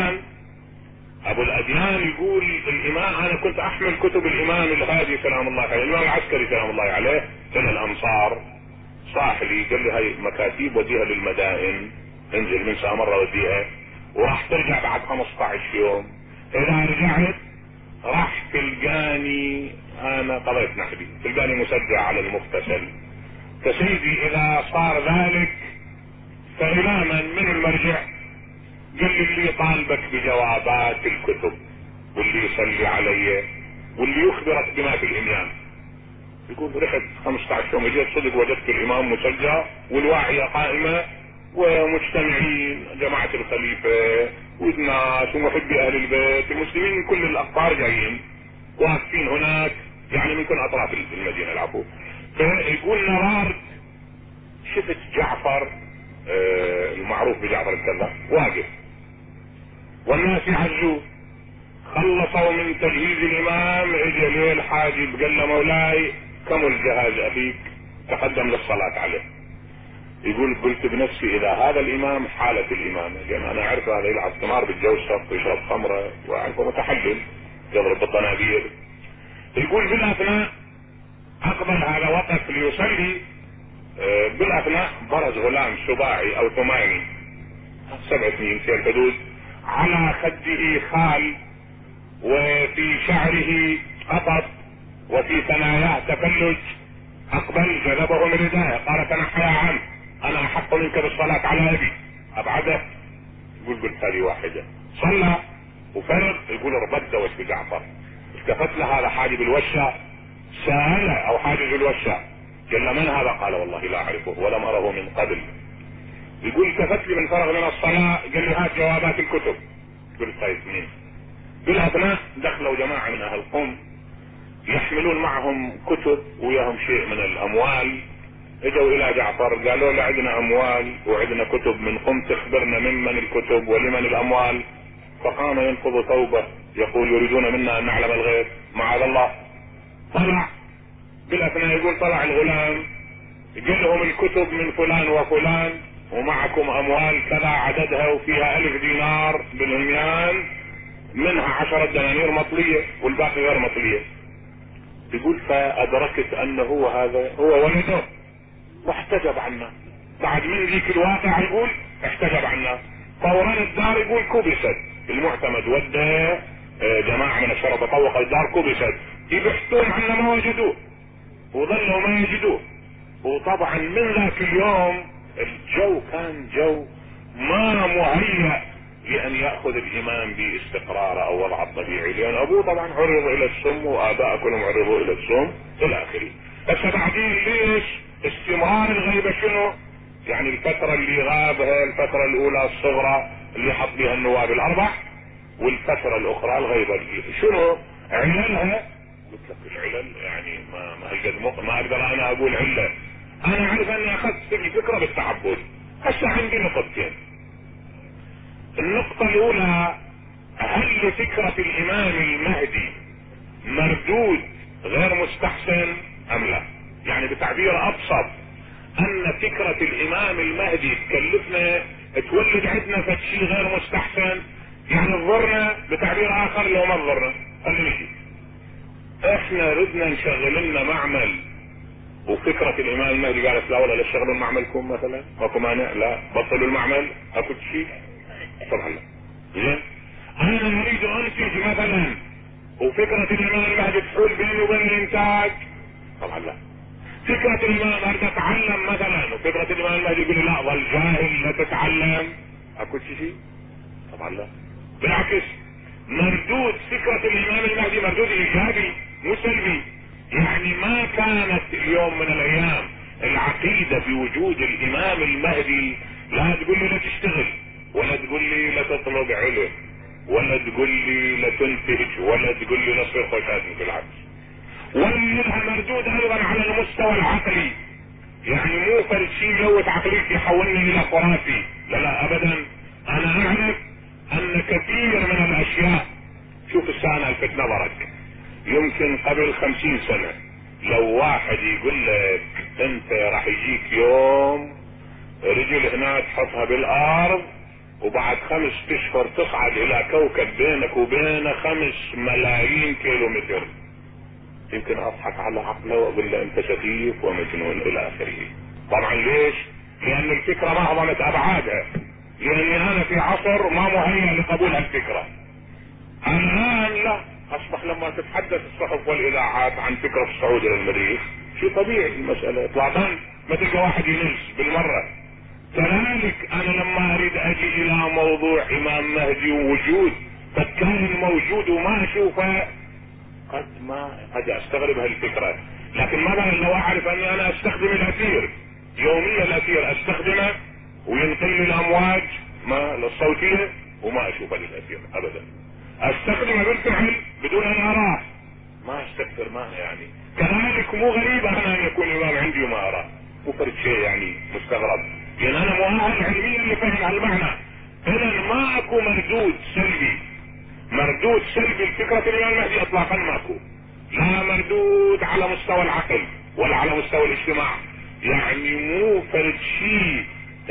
الاديان يقول الامام انا كنت احمل كتب الامام الهادي سلام الله عليه، الامام العسكري سلام الله عليه الى الامصار، صاح لي قال لي هاي مكاتيب وديها للمدائن، انزل من سامرة وديها وراح ترجع بعد 15 يوم. اذا رجعت راح تلقاني انا قضيت نحبي، تلقاني مسجع على المغتسل. فسيدي اذا صار ذلك فإماما من المرجع؟ قال لي اللي يطالبك بجوابات الكتب واللي يصلي علي واللي يخبرك بما في الامام. يقول رحت 15 يوم اجيت صدق وجدت الامام مسجع والواعية قائمة ومجتمعين جماعة الخليفة والناس ومحبي اهل البيت المسلمين من كل الاقطار جايين واقفين هناك، يعني من كل اطراف المدينة العفو. فيقول نظرت شفت جعفر المعروف بجعفر الكذاب واقف والناس يعزوه. خلصوا من تجهيز الامام اجى ليه الحاجب قال له مولاي كمل جهاز ابيك تقدم للصلاة عليه. يقول قلت بنفسي اذا هذا الامام حالة الامام، لان انا اعرف هذا يلعب قمار بالجوسف ويشرب خمرة واعرفه متحلل يضرب بالطنابير. يقول بالاثناء اقبل هذا وقف ليصلي، بالاثناء برز غلام سباعي او ثماني 7 سنين في الحدود على خده خال وفي شعره قطط وفي ثناياه تفلج، اقبل جذبه من رداءه قال تنحى يا عم انا احق منك بالصلاة على ابي ابعده. يقول قلت هذه واحدة صلى وفرغ. يقول اربد وجه جعفر، التفت له هذا حاجب الوشة سأله او حاجز الوشة قال من هذا؟ قال والله لا اعرفه ولم اره من قبل. يقول التفت لي من فرغ من الصلاة قال لي هات جوابات الكتب. قلت طيب مين؟ بالاثناء دخلوا جماعة من اهل قم يحملون معهم كتب وياهم شيء من الاموال، اجوا الى جعفر قالوا له عندنا اموال وعندنا كتب من قم تخبرنا ممن الكتب ولمن الاموال. فقام ينفض ثوبه يقول يريدون منا ان نعلم الغيب معاذ الله. طلع بالاثناء يقول طلع الغلام قال لهم الكتب من فلان وفلان ومعكم اموال كذا عددها وفيها 1000 دينار بالهميان منها 10 دنانير مطلية والباقي غير مطلية. يقول فادركت انه هذا هو ولده واحتجب عنا بعد من ذيك الواقع. يقول احتجب عنا فورا الدار يقول كبست المعتمد ودى جماعة من الشرطة طوق الدار كبست يبحثون عنا ما وجدوه وظلوا ما يجدوه. وطبعا من ذاك اليوم الجو كان جو ما مهيأ لان يأخذ الامام باستقراره او وضعه الطبيعي، لان ابوه طبعا عرض الى السم واباء كلهم عرضوا الى السم الى اخره. بس بعدين ليش استمرار الغيبة؟ شنو يعني الفترة اللي غابها الفترة الاولى الصغرى اللي حط بها النواب الاربع والفترة الاخرى الغيبة اللي شنو عللها؟ قلت لك العلل يعني ما اقدر انا اقول علة. انا اعرف اني اخذت الفكرة بالتعبد. هسه عندي نقطتين. النقطة الاولى هل لفكرة الامام المهدي مردود غير مستحسن ام لا؟ يعني بتعبير ابسط ان فكرة الامام المهدي تكلفنا تولد عندنا فشي غير مستحسن، يعني تضرنا بتعبير اخر لو ما تضرنا خلينا نجي احنا ردنا نشغل لنا معمل، وفكرة الامام المهدي قالت لا ولا لا تشغلون معملكم مثلا، ماكو مانع، لا بطلوا المعمل، اكو شيء؟ طبعا لا. زين، انا اريد انتج مثلا، وفكرة الامام المهدي تحول بيني وبين الانتاج؟ طبعا لا. فكرة الامام اريد اتعلم مثلا، وفكرة الامام المهدي يقول لي لا ظل جاهل لا تتعلم، اكو شيء؟ طبعا لا. بالعكس، مردود فكرة الامام المهدي مردود ايجابي مو سلبي. يعني ما كانت اليوم من الايام العقيدة بوجود الامام المهدي لا تقول لي لا تشتغل، ولا تقول لي لا تطلب علم، ولا تقول لي لا تنتج، ولا تقول لي لا تصير خشاشة. بالعكس، ولها مردود ايضا على المستوى العقلي. يعني مو فرد شيء يلوث عقليتي يحولني الى خرافي، لا لا ابدا. انا اعرف ان كثير من الاشياء، شوف السنة الفت نظرك، يمكن قبل 50 سنة لو واحد يقول لك انت راح يجيك يوم رجل هنا تحطها بالارض وبعد 5 اشهر تصعد الى كوكب بينك وبينه 5 ملايين كيلومتر، يمكن اضحك على عقله واقول له انت سفيف ومجنون الى اخره. طبعا ليش؟ لان الفكرة ما عظمت ابعادها، لاني انا في عصر ما مهيأ لقبول هالفكرة. الان لا، اصبح لما تتحدث الصحف والاذاعات عن فكرة الصعود الى المريخ شيء طبيعي المسألة اطلاقا، ما تلقى واحد ينس بالمرة. كذلك انا لما اريد اجي الى موضوع امام مهدي ووجود فكان موجود وما اشوفه، قد استغرب هالفكرة. لكن مثلا لو اعرف اني انا استخدم الاثير يوميا، الاثير استخدمه وينقل لي الامواج ما الصوتية وما اشوفه للاثير ابدا، استخدمه بالفعل بدون ان اراه، ما استكثر ما يعني. كذلك مو غريب انا ان يكون الامام عندي وما اراه، مو فرد شيء يعني مستغرب، لان انا مؤهل علميا لفهم هالمعنى. اذا ما اكو مردود سلبي، مردود سلبي لفكرة الامام المهدي اطلاقا ماكو، لا مردود على مستوى العقل ولا على مستوى الاجتماع. يعني مو فرد شيء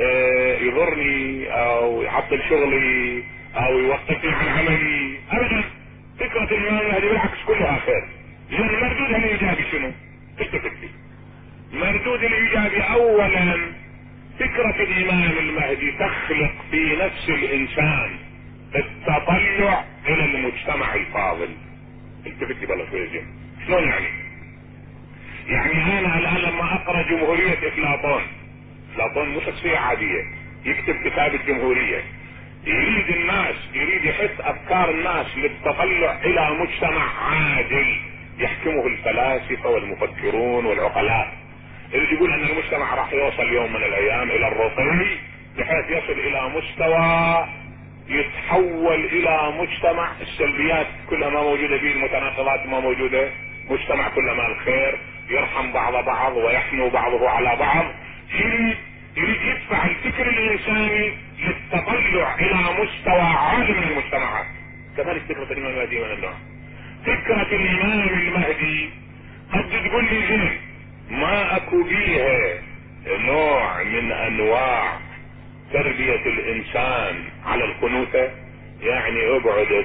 يضرني او يعطل شغلي او يوقفني عن عملي ابدا. فكرة الامام المهدي بالعكس كلها خير. لان المردود الايجابي شنو؟ التفت لي. مردود الايجابي اولا فكرة الامام المهدي تخلق في نفس الانسان التطلع الى المجتمع الفاضل. التفت لي بلا شوية. شلون يعني؟ يعني انا الان لما اقرا جمهورية افلاطون مو شخصية عادية، يكتب كتاب الجمهورية، يريد الناس، يريد يحث افكار الناس للتطلع الى مجتمع عادل يحكمه الفلاسفة والمفكرون والعقلاء. يريد يقول ان المجتمع راح يوصل يوم من الايام الى الرقي بحيث يصل الى مستوى يتحول الى مجتمع السلبيات كلها ما موجودة فيه، المتناقضات ما موجودة، مجتمع كلما الخير، يرحم بعض ويحنو بعضه على بعض. يريد يدفع الفكر الانساني للتطلع الى مستوى عالي من المجتمعات. كذلك فكرة الامام المهدي من النوع. فكرة الامام المهدي قد تقول لي زين ما اكو بيها نوع من انواع تربية الانسان على الخنوثة، يعني اقعد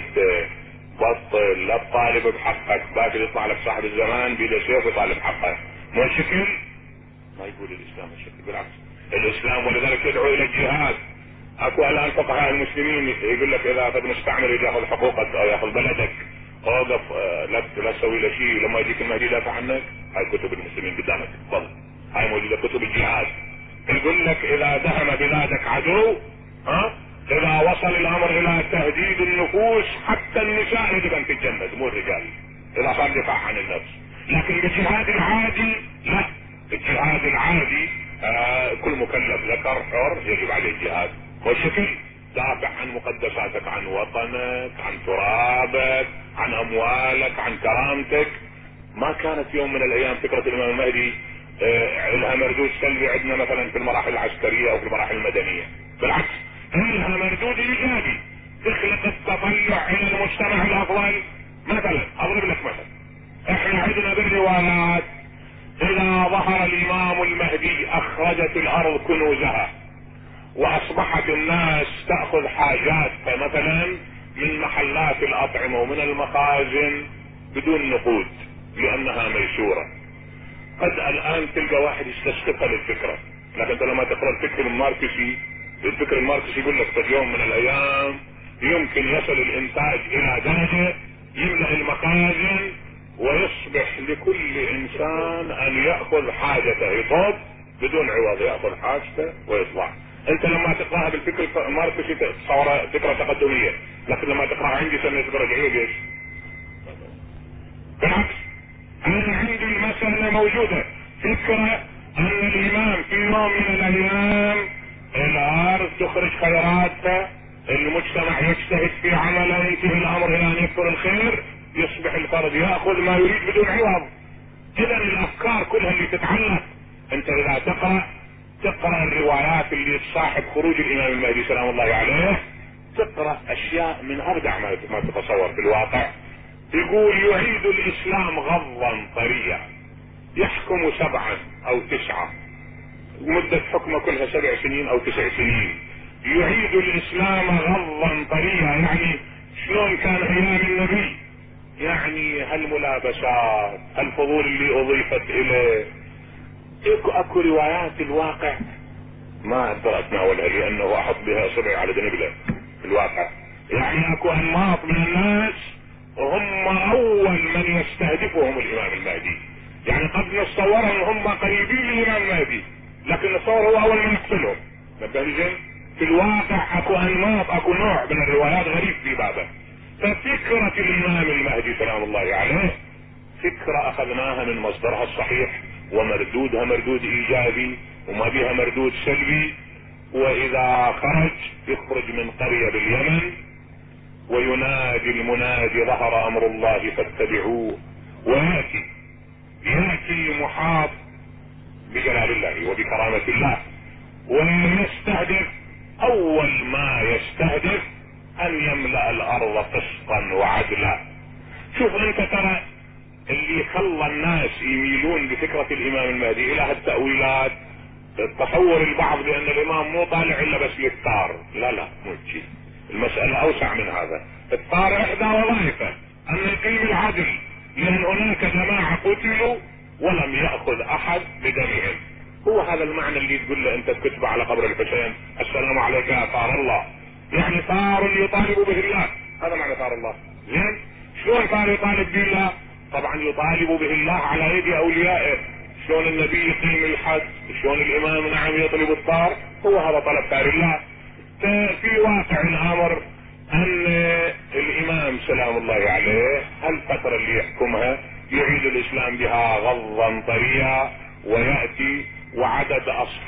بطل لا تطالب بحقك، باكر يطلع لك صاحب الزمان بيده سيف يطالب حقه، مو الشكل؟ ما يقول الاسلام الشكل، بالعكس الاسلام ولذلك يدعو الى الجهاد. اكو الان فقهاء المسلمين يقول لك اذا اخذ مستعمر ياخذ حقوقك او ياخذ بلدك اوقف، لا تسوي له شيء لما يجيك المهدي يدافع عنك. هاي كتب المسلمين قدامك تفضل، هاي موجوده كتب الجهاد. يقول لك اذا دهم بلادك عدو، اذا وصل الامر الى تهديد النفوس حتى النساء يجب ان تتجند مو الرجال اذا صار دفاع عن النفس. لكن بالجهاد العادي لا، الجهاد العادي كل مكلف ذكر حر يجب عليه الجهاد. والشكل دافع عن مقدساتك، عن وطنك، عن ترابك، عن اموالك، عن كرامتك. ما كانت يوم من الايام فكرة الامام المهدي لها مردود سلبي عندنا مثلا في المراحل العسكرية او في المراحل المدنية، بالعكس لها مردود ايجابي تخلق التطلع الى المجتمع الافضل. مثلا اضرب لك مثل، احنا عندنا بالروايات اذا ظهر الامام المهدي اخرجت الارض كنوزها واصبحت الناس تأخذ حاجاتها مثلا من محلات الاطعمة ومن المخازن بدون نقود، لانها ميسورة. قد الان تلقى واحد يستسقطها للفكرة، لكن انت لما تقرأ الفكر الماركسي يقول لك في يوم من الايام يمكن يصل الانتاج الى درجة يملأ المخازن ويصبح لكل انسان ان يأخذ حاجته، يطوب بدون عوض، يأخذ حاجته ويطلع. انت لما تقرأها بالفكر الماركسي تصورها فكرة تقدمية، لكن لما تقرأها عندي سنة تقرأ ايش؟ بالعكس، انا عندي المسألة موجودة، فكرة ان الامام في يوم من الايام الارض تخرج خيراتها، المجتمع يجتهد في عمله، ينتهي الامر الى ان يكثر الخير، يصبح الفرد يأخذ ما يريد بدون عوض. اذا الافكار كلها اللي تتعلق، انت اذا تقرأ الروايات اللي تصاحب خروج الامام المهدي سلام الله عليه، تقرأ اشياء من ابدع ما تتصور في الواقع. يقول يعيد الاسلام غضا طريا، يحكم 7 أو 9، مدة حكمه كلها 7 سنين او 9 سنين. يعيد الاسلام غضا طريا، يعني شلون كان ايام النبي، يعني هالملابسات، الفضول اللي اضيفت اليه. اكو روايات الواقع ما اقدر اتناولها لانه احط بها صبعي على دنبله في الواقع. يعني اكو انماط من الناس هم اول من يستهدفهم الامام المهدي، يعني قد نتصورهم هم قريبين من الامام المهدي، لكن نتصور هو اول من يقتلهم. نبه زين، في الواقع اكو انماط، اكو نوع من الروايات غريب في بابه. ففكرة الامام المهدي سلام الله عليه فكرة اخذناها من مصدرها الصحيح، ومردودها مردود ايجابي وما بها مردود سلبي. واذا يخرج من قرية باليمن وينادي المنادي ظهر امر الله فاتبعوه، ويأتي محاط بجلال الله وبكرامة الله، ويستهدف اول ما يستهدف ان يملأ الارض قسطا وعدلا. شوف انت ترى اللي خلى الناس يميلون بفكرة الامام المهدي الى هالتأويلات، تصور البعض بان الامام مو طالع الا بس للثار. لا مو شيء، المسألة اوسع من هذا. الثار احدى وظائفه ان يقيم العدل، لان هناك جماعة قتلوا ولم يأخذ احد بدمهم. هو هذا المعنى اللي تقول له انت تكتب على قبر الحسين السلام عليك يا ثار الله، يعني ثار يطالب به الله، هذا معنى ثار الله. زين، شلون ثار يطالب به الله؟ طبعا يطالب به الله على يد اوليائه. شلون النبي يقيم الحد، شلون الامام نعم يطلب الثار، هو هذا طلب ثار الله. في واقع الامر ان الامام سلام الله عليه هالفترة اللي يحكمها يعيد الاسلام بها غضا طريا، ويأتي وعدد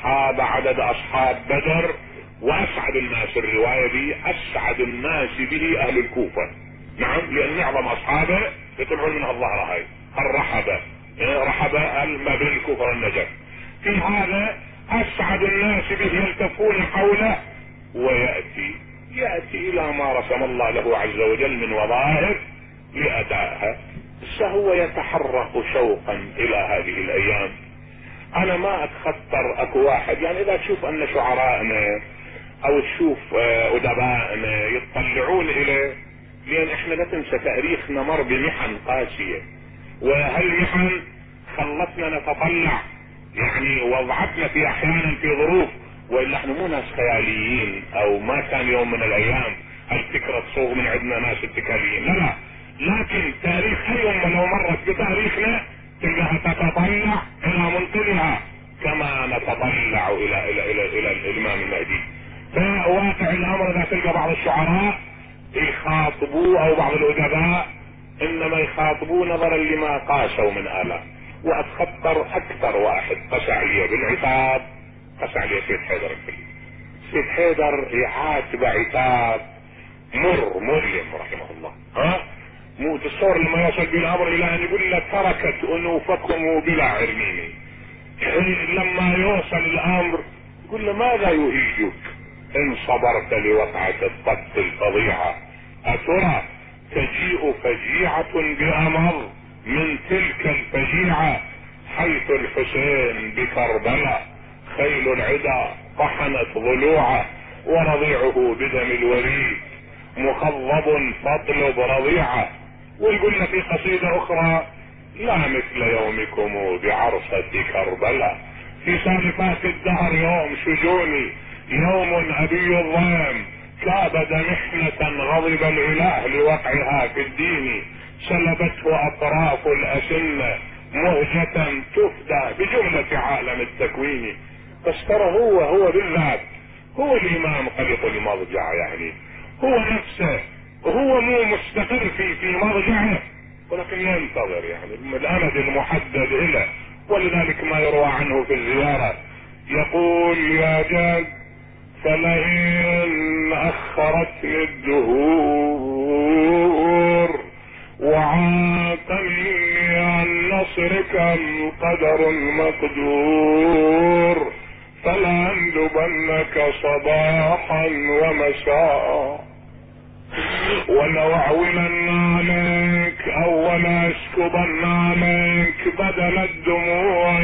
اصحاب بدر، واسعد الناس، الرواية دي اسعد الناس به اهل الكوفة. نعم، لان معظم اصحابه يطلعون منها الظهر، هاي الرحبة، رحبة ما بين الكوفة والنجف. في هذا اسعد الناس به يلتفون حوله، ويأتي الى ما رسم الله له عز وجل من وظائف لأدائها. فهو يتحرك شوقا الى هذه الايام. انا ما اتخطر اكو واحد، يعني اذا تشوف ان شعرائنا او تشوف ادبائنا يتطلعون اليه، لان احنا لا تنسى تاريخنا مر بمحن قاسية، وهالمحن خلتنا نتطلع، يعني وضعتنا في احيانا في ظروف، والا احنا مو ناس خياليين، او ما كان يوم من الايام الفكرة تصوغ من عندنا ناس اتكاليين، لا، لكن تاريخ اي امة لو مرت بتاريخنا تلقاها تتطلع الى منقذها كما نتطلع الى الامام المهدي. فواقع الامر اذا تلقى بعض الشعراء يخاطبوه او بعض الادباء انما يخاطبوه نظرا لما قاسوا من آلام. واتخطر اكثر واحد قسى عليه بالعتاب، قسى عليه سيد حيدر الكلي. سيد حيدر يعاتب عتاب مؤلم رحمه الله. مو تصور لما يصل بالامر الى ان يقول لك تركت انوفكم بلا عرميني. لما يوصل الامر يقول له ماذا يهيجك ان صبرت لوقعة الطق الفظيعة، اترى تجيء فجيعة بامر من تلك الفجيعة، حيث الحسين بكربلاء خيل العدا طحنت ضلوعه، ورضيعه بدم الوريد مخضب فاطلب رضيعه. ويقول في قصيدة اخرى لا مثل يومكم بعرصة كربلاء. في سالفات الدهر يوم شجوني، يوم أبي الظلم كابد محنة غضب الإله لوقعها في الدين، سلبته أطراف الأسنة مهجة تفدى بجملة عالم التكوين. بس ترى هو بالذات هو الإمام خلق المضجع، يعني هو نفسه، هو مو مستقر في مرجعه، ولكن ينتظر يعني الأمد المحدد له. ولذلك ما يروى عنه في الزيارة يقول: يا جد فلئن أخرتني الدهور وعاقني عن نصرك القدر المقدور فلأندبنك صباحا ومساء ولأعولن عليك أو لأسكبن عليك بدل الدموع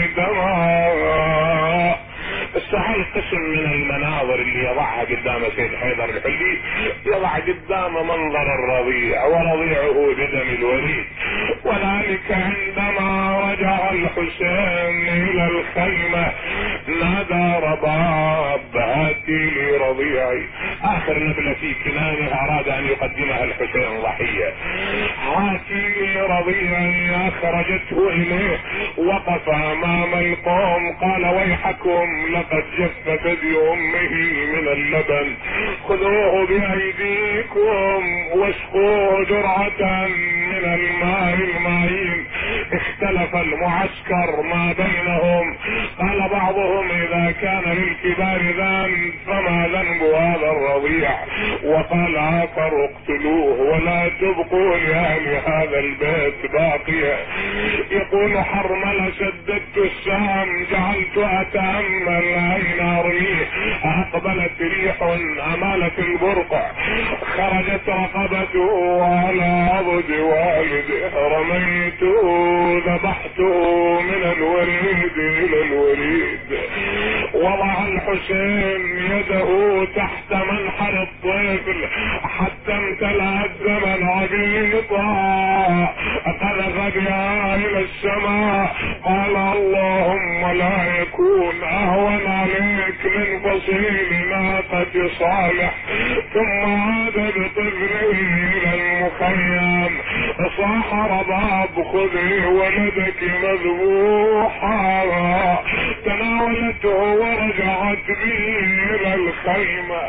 دماء. استحال قسم من المناظر اللي يضعها قدام سيد حيدر الحلي، يضع قدام منظر الرضيع ورضيعه بدم الوليد. وذلك عندما رجع الحسين الى الخيمة نادى رباب: هاتي لي رضيعي. اخر نبلة في كنانه اراد ان يقدمها الحسين ضحية. هاتي لي رضيعي. اخرجته اليه، وقف امام القوم قال: ويحكم لقد جف ثدي امه من اللبن، خذوه بايديكم واسقوه جرعة من الماء المعين. اختلف المعسكر ما بينهم، قال بعضهم: اذا كان للكبار ذنب فما ذنب هذا الرضيع؟ وقال اخر: اقتلوه ولا تبقوا لاهل هذا البيت باقية. يقول حرملة: سددت السهم جعلت اتأمل اين ارميه، اقبلت ريح امالت البرقع، خرجت رقبته على عضد والده، رميته ذبحته من الوريد الى الوريد. وضع الحسين يده تحت منحر الطفل حتى امتلأ الزمن عبيطا، قذف بها الى السماء، قال: اللهم لا يكون اهون عليك من فصيل ناقة صالح. ثم عاد بطفله الى المخيم، صاح رباب: خذي ولدك مذبوحا. تناولته ورجعت به الى الخيمة.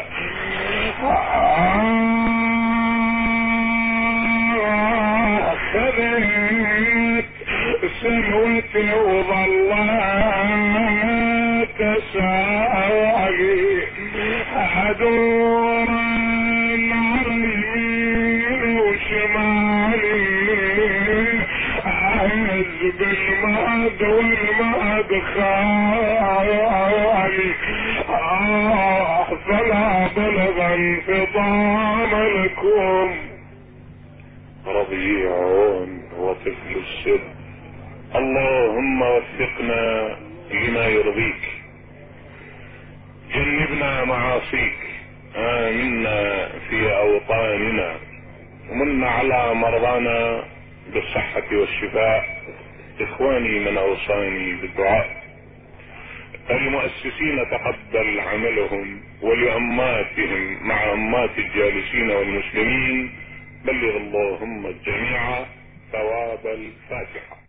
خذت سلوتي وظلت تساعي ادور على اليمين وشمالي، اهز بالمهد والمهد خالي، فلا بلغ الفطام لكم. رضيع وطفل السر. اللهم وفقنا لما يرضيك، جنبنا معاصيك، آمنا في أوطاننا، ومن على مرضانا بالصحة والشفاء. إخواني من أوصاني بالدعاء، المؤسسين تقبل عملهم، ولأماتهم مع أمات الجالسين والمسلمين بلغ اللهم الجميع ثواب الفاتحة.